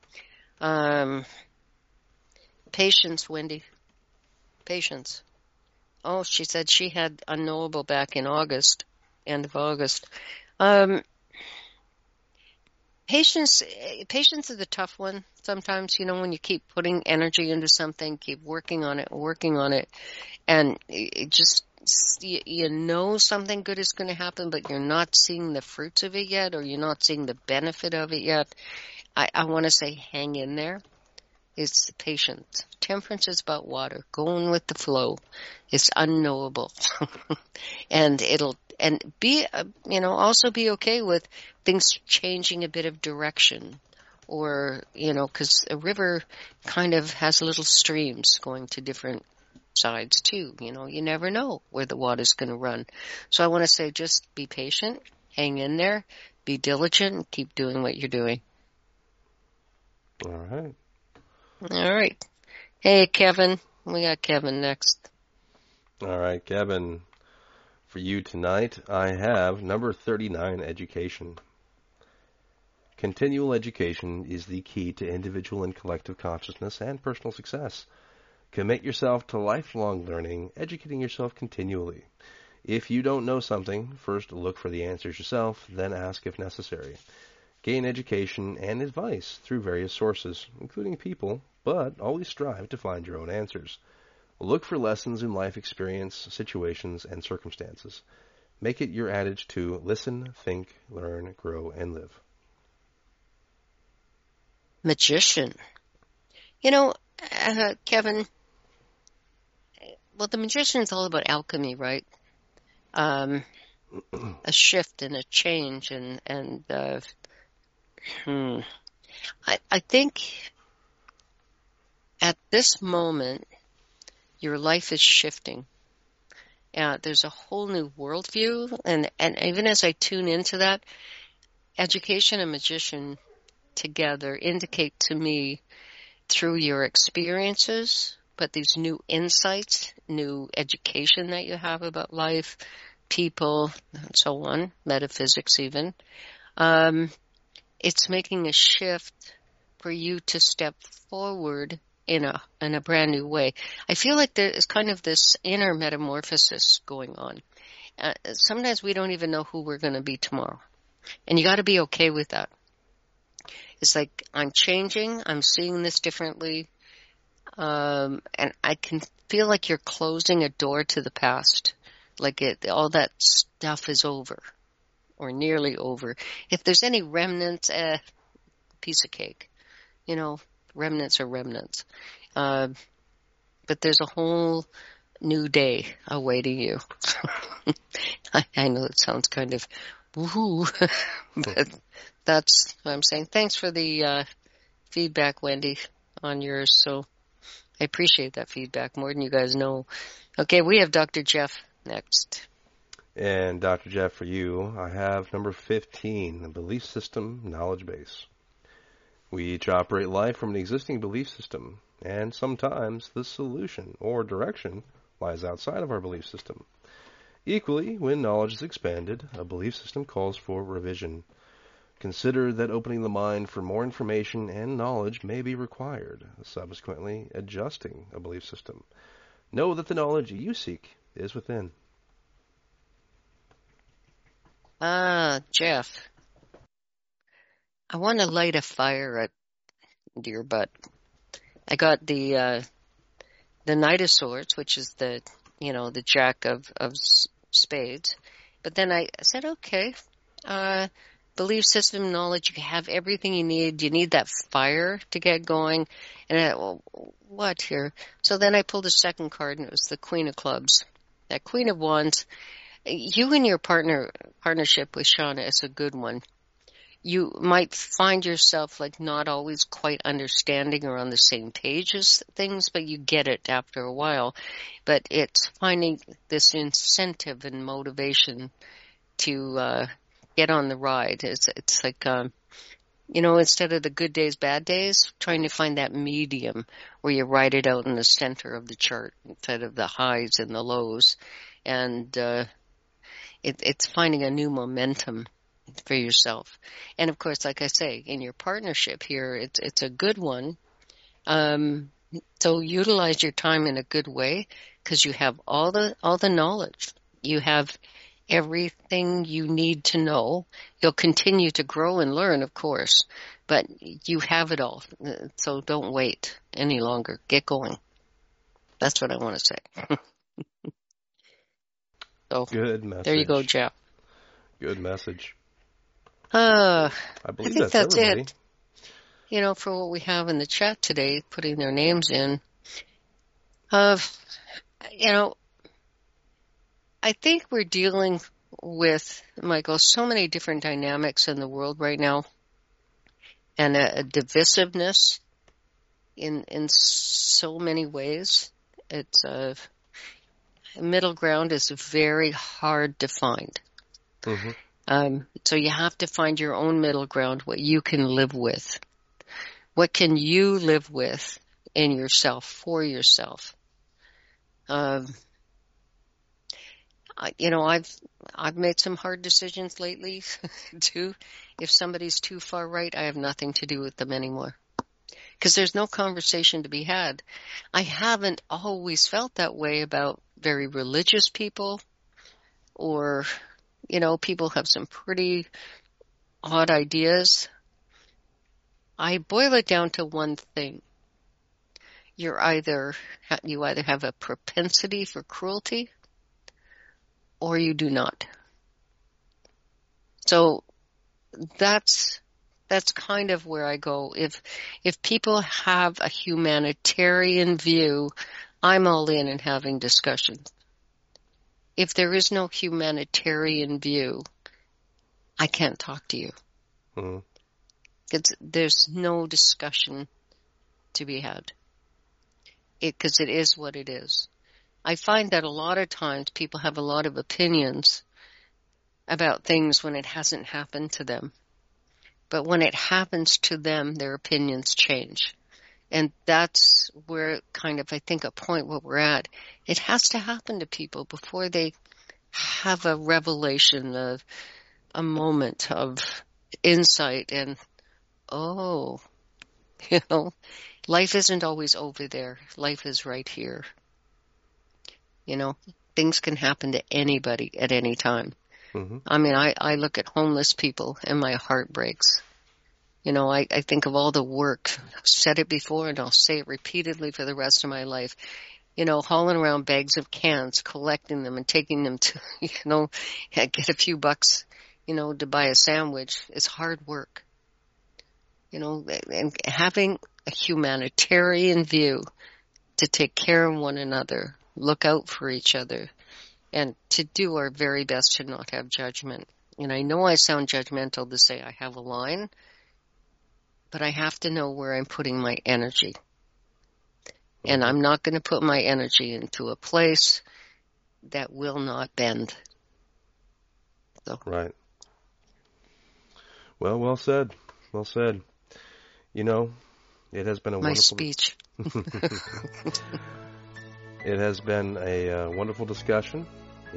Patience, Wendy. Patience. Oh, she said she had unknowable back in August, end of August. Patience is a tough one. Sometimes, when you keep putting energy into something, keep working on it, and it just, something good is going to happen, but you're not seeing the fruits of it yet, or you're not seeing the benefit of it yet. I want to say hang in there. It's patience. Temperance is about water, going with the flow. It's unknowable. And be, also be okay with things changing a bit of direction. Or, because a river kind of has little streams going to different sides too. You never know where the water's going to run. So I want to say just be patient, hang in there, be diligent, and keep doing what you're doing. All right. All right. Hey, Kevin. We got Kevin next. All right, Kevin. For you tonight, I have number 39, education. Continual education is the key to individual and collective consciousness and personal success. Commit yourself to lifelong learning, educating yourself continually. If you don't know something, first look for the answers yourself, then ask if necessary. Gain education and advice through various sources, including people, but always strive to find your own answers. Look for lessons in life experience, situations, and circumstances. Make it your adage to listen, think, learn, grow, and live. Magician. Kevin, well, the magician is all about alchemy, right? A shift and a change, and I think at this moment, your life is shifting. There's a whole new worldview, and even as I tune into that, education and magician together indicate to me through your experiences, but these new insights, new education that you have about life, people, and so on, metaphysics even, it's making a shift for you to step forward in a brand new way. I feel like there is kind of this inner metamorphosis going on. Sometimes we don't even know who we're going to be tomorrow. And you got to be okay with that. It's like, I'm changing, I'm seeing this differently, and I can feel like you're closing a door to the past. Like all that stuff is over, or nearly over. If there's any remnants, piece of cake. Remnants are remnants. But there's a whole new day awaiting you. I know it sounds kind of woohoo, but that's what I'm saying. Thanks for the feedback, Wendy, on yours. So I appreciate that feedback more than you guys know. Okay, we have Dr. Jeff next. And Dr. Jeff, for you, I have number 15, the belief system knowledge base. We each operate life from an existing belief system, and sometimes the solution or direction lies outside of our belief system. Equally, when knowledge is expanded, a belief system calls for revision. Consider that opening the mind for more information and knowledge may be required, subsequently adjusting a belief system. Know that the knowledge you seek is within. Jeff, I want to light a fire under your butt. I got the Knight of Swords, which is the Jack of Spades. But then I said, okay, belief system knowledge, you have everything you need. You need that fire to get going. And what here? So then I pulled a second card, and it was the Queen of Clubs. That Queen of Wands, you and your partnership with Shauna is a good one. you might find yourself like not always quite understanding or on the same page as things, but you get it after a while. But it's finding this incentive and motivation to get on the ride. It's like, instead of the good days, bad days, trying to find that medium where you ride it out in the center of the chart instead of the highs and the lows. And it's finding a new momentum for yourself. And of course, like I say, in your partnership here, it's a good one. So utilize your time in a good way, because you have all the knowledge. You have everything you need to know. You'll continue to grow and learn, of course, but you have it all. So don't wait any longer. Get going. That's what I want to say. So good message. There you go, Jeff. Good message. I believe think that's everybody. it. For what we have in the chat today, putting their names in. I think we're dealing with, Michael, so many different dynamics in the world right now, and a divisiveness in so many ways. It's middle ground is very hard to find. Mm-hmm. So you have to find your own middle ground, what you can live with. What can you live with in yourself, for yourself? I've made some hard decisions lately too. If somebody's too far right, I have nothing to do with them anymore, because there's no conversation to be had. I haven't always felt that way about very religious people, or, people have some pretty odd ideas. I boil it down to one thing. You either have a propensity for cruelty, or you do not. So that's kind of where I go. If people have a humanitarian view, I'm all in and having discussions. If there is no humanitarian view, I can't talk to you. Mm-hmm. There's no discussion to be had. Because it is what it is. I find that a lot of times people have a lot of opinions about things when it hasn't happened to them. But when it happens to them, their opinions change. And that's where kind of, I think, a point where we're at. It has to happen to people before they have a revelation, of a moment of insight, and, life isn't always over there. Life is right here. Things can happen to anybody at any time. Mm-hmm. I mean, I look at homeless people and my heart breaks. I think of all the work. I've said it before and I'll say it repeatedly for the rest of my life. Hauling around bags of cans, collecting them and taking them to, get a few bucks, to buy a sandwich is hard work. And having a humanitarian view to take care of one another, look out for each other, and to do our very best to not have judgment. And I know I sound judgmental to say I have a line, but I have to know where I'm putting my energy. And I'm not going to put my energy into a place that will not bend. So. Right. Well said. Well said. It has been a my wonderful speech. It has been a wonderful discussion.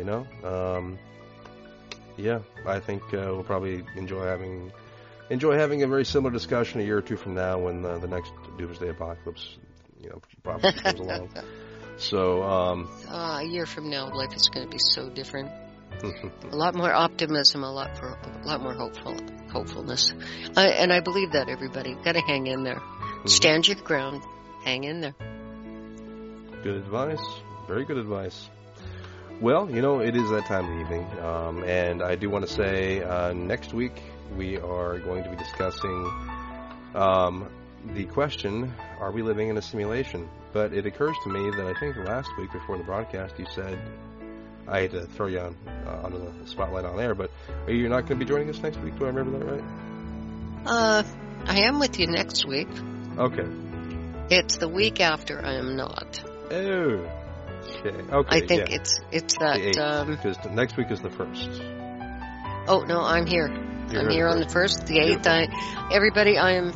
I think we'll probably enjoy having a very similar discussion a year or two from now, when the next doomsday apocalypse, probably comes along. So, a year from now, life is going to be so different. A lot more optimism, a lot more hopefulness, and I believe that, everybody. Got to hang in there. Mm-hmm. Stand your ground. Hang in there. Good advice. Very good advice. Well, it is that time of the evening, and I do want to say next week we are going to be discussing the question, are we living in a simulation? But it occurs to me that I think last week before the broadcast you said, I had to throw you under the spotlight on air, but you're not going to be joining us next week? Do I remember that right? I am with you next week. Okay. It's the week after I am not. Oh. Okay. I think yeah. it's that. Because next week is the 1st. Oh no, I'm here. I'm here on the 1st, the 8th. Everybody,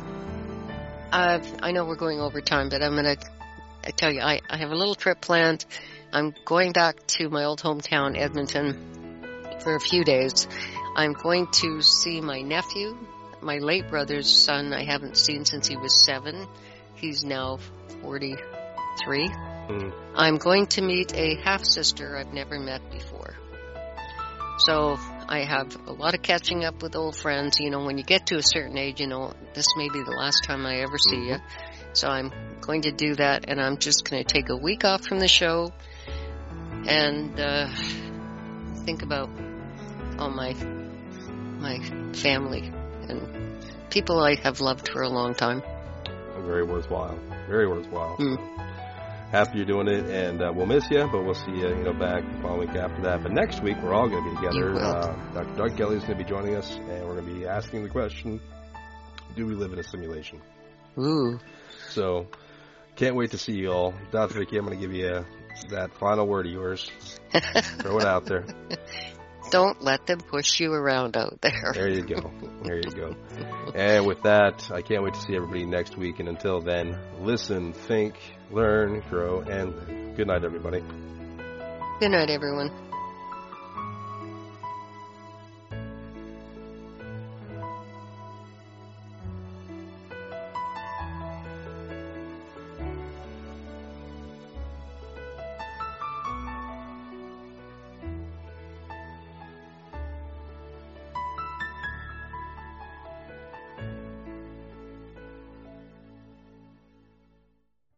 I know we're going over time, but I tell you, I have a little trip planned. I'm going back to my old hometown, Edmonton, for a few days. I'm going to see my nephew, my late brother's son. I haven't seen since he was 7. He's now 43. I'm going to meet a half-sister I've never met before. So I have a lot of catching up with old friends. You know, when you get to a certain age, you know, this may be the last time I ever see you. So I'm going to do that, and I'm just going to take a week off from the show and think about all my family and people I have loved for a long time. Very worthwhile. Very worthwhile. So happy you're doing it, and we'll miss you, but we'll see you, back the following week after that. But next week, we're all going to be together. Dr. Doug Kelly is going to be joining us, and we're going to be asking the question, do we live in a simulation? Ooh. So, can't wait to see you all. Dr. Vicky, I'm going to give you that final word of yours. Throw it out there. Don't let them push you around out there. There you go. There you go. And with that, I can't wait to see everybody next week. And until then, listen, think, learn, grow, and live. Good night, everybody. Good night, everyone.